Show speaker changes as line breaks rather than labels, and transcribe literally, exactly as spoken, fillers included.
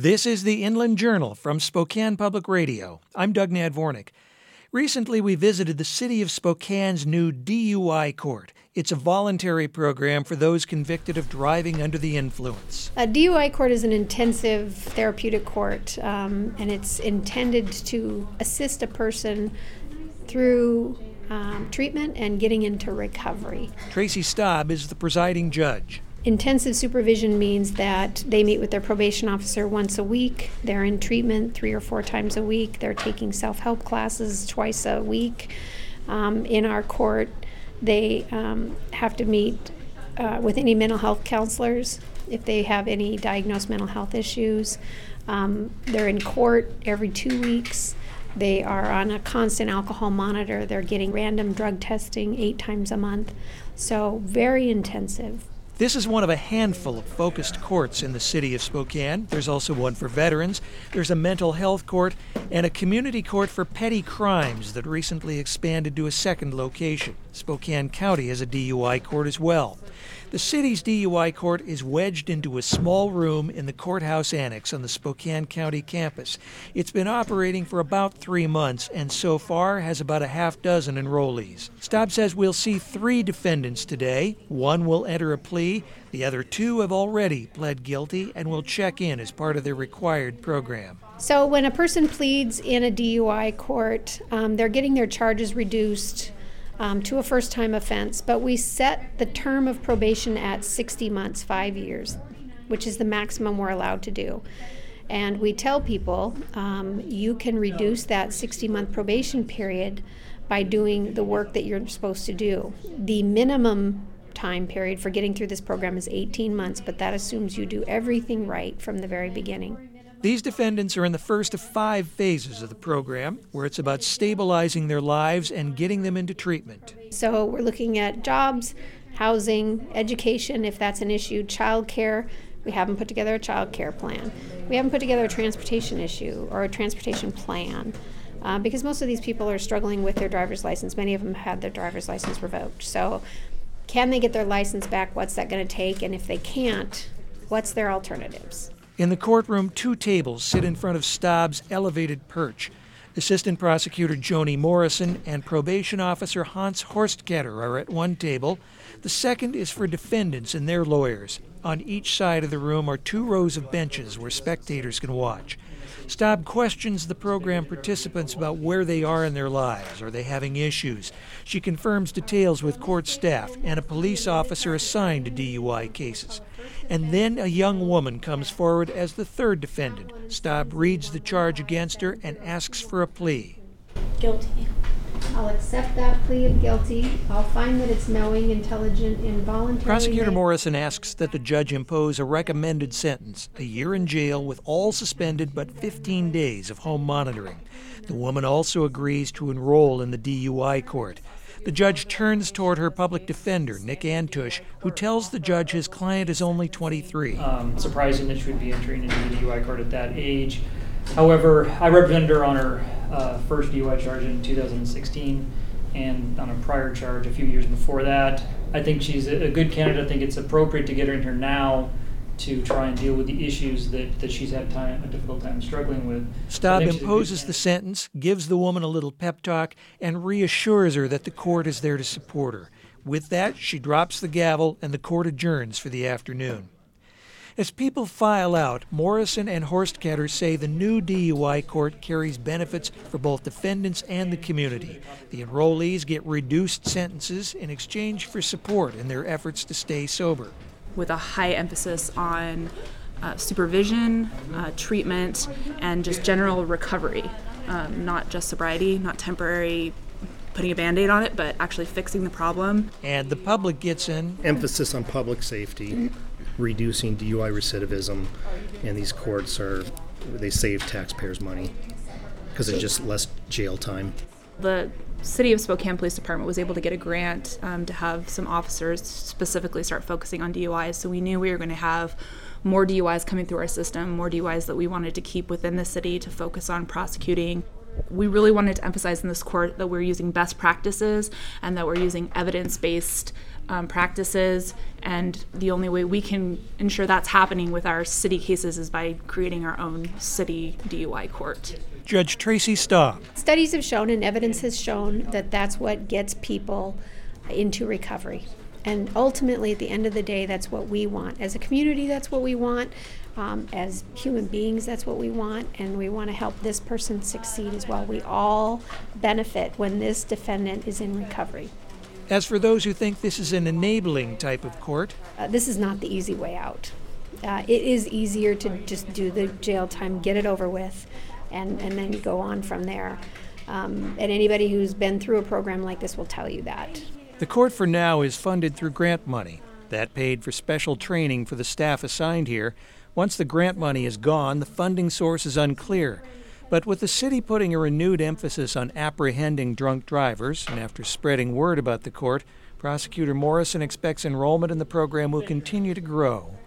This is the Inland Journal from Spokane Public Radio. I'm Doug Nadvornik. Recently, we visited the city of Spokane's new D U I court. It's a voluntary program for those convicted of driving under the influence.
A D U I court is an intensive therapeutic court, um, and it's intended to assist a person through um, treatment and getting into recovery.
Tracy Staub is the presiding judge.
Intensive supervision means that they meet with their probation officer once a week. They're in treatment three or four times a week. They're taking self-help classes twice a week. Um, in our court, they um, have to meet uh, with any mental health counselors if they have any diagnosed mental health issues. Um, they're in court every two weeks. They are on a constant alcohol monitor. They're getting random drug testing eight times a month. So very intensive.
This is one of a handful of focused courts in the city of Spokane. There's also one for veterans. There's a mental health court and a community court for petty crimes that recently expanded to a second location. Spokane County has a D U I court as well. The city's D U I court is wedged into a small room in the courthouse annex on the Spokane County campus. It's been operating for about three months and so far has about a half dozen enrollees. Staub says we'll see three defendants today. One will enter a plea. The other two have already pled guilty and will check in as part of their required program.
So when a person pleads in a D U I court, um, they're getting their charges reduced Um, to a first-time offense, but we set the term of probation at sixty months, five years, which is the maximum we're allowed to do. And we tell people um, you can reduce that sixty-month probation period by doing the work that you're supposed to do. The minimum time period for getting through this program is eighteen months, but that assumes you do everything right from the very beginning.
These defendants are in the first of five phases of the program, where it's about stabilizing their lives and getting them into treatment.
So we're looking at jobs, housing, education, if that's an issue, child care. We haven't put together a child care plan. We haven't put together a transportation issue or a transportation plan uh, because most of these people are struggling with their driver's license. Many of them had their driver's license revoked. So can they get their license back? What's that going to take? And if they can't, what's their alternatives?
In the courtroom, two tables sit in front of Staub's elevated perch. Assistant Prosecutor Joni Morrison and Probation Officer Hans Horstketter are at one table. The second is for defendants and their lawyers. On each side of the room are two rows of benches where spectators can watch. Staub questions the program participants about where they are in their lives. Are they having issues? She confirms details with court staff and a police officer assigned to D U I cases. And then a young woman comes forward as the third defendant. Staub reads the charge against her and asks for a plea.
Guilty. I'll accept that plea of guilty. I'll find that it's knowing, intelligent, involuntary.
Prosecutor Morrison asks that the judge impose a recommended sentence, a year in jail with all suspended but fifteen days of home monitoring. The woman also agrees to enroll in the D U I court. The judge turns toward her public defender, Nick Antush, who tells the judge his client is only twenty-three.
Um, surprising that she would be entering into the D U I court at that age. However, I represented her on her uh, first D U I charge in two thousand sixteen and on a prior charge a few years before that. I think she's a good candidate. I think it's appropriate to get her in here now to try and deal with the issues that, that she's had time, a difficult time struggling with.
Staub imposes the sentence, gives the woman a little pep talk, and reassures her that the court is there to support her. With that, she drops the gavel and the court adjourns for the afternoon. As people file out, Morrison and Horstketter say the new D U I court carries benefits for both defendants and the community. The enrollees get reduced sentences in exchange for support in their efforts to stay sober.
With a high emphasis on uh, supervision, uh, treatment, and just general recovery. Um, not just sobriety, not temporary putting a Band-Aid on it, but actually fixing the problem.
And the public gets in.
Emphasis on public safety, reducing D U I recidivism, and these courts are, they save taxpayers money because it's just less jail time.
The City of Spokane Police Department was able to get a grant um, to have some officers specifically start focusing on D U Is, so we knew we were going to have more D U Is coming through our system, more D U Is that we wanted to keep within the city to focus on prosecuting. we really wanted to emphasize in this court that we're using best practices and that we're using evidence-based um, practices, and the only way we can ensure that's happening with our city cases is by creating our own city D U I court.
Judge Tracy Staub.
Studies have shown and evidence has shown that that's what gets people into recovery. And ultimately, at the end of the day, that's what we want. As a community, that's what we want. Um, as human beings, that's what we want. And we want to help this person succeed as well. We all benefit when this defendant is in recovery.
As for those who think this is an enabling type of court,
Uh, this is not the easy way out. Uh, it is easier to just do the jail time, get it over with, and, and then go on from there. Um, and anybody who's been through a program like this will tell you that.
the court for now is funded through grant money. That paid for special training for the staff assigned here. Once the grant money is gone, the funding source is unclear. But with the city putting a renewed emphasis on apprehending drunk drivers, and after spreading word about the court, Prosecutor Morrison expects enrollment in the program will continue to grow.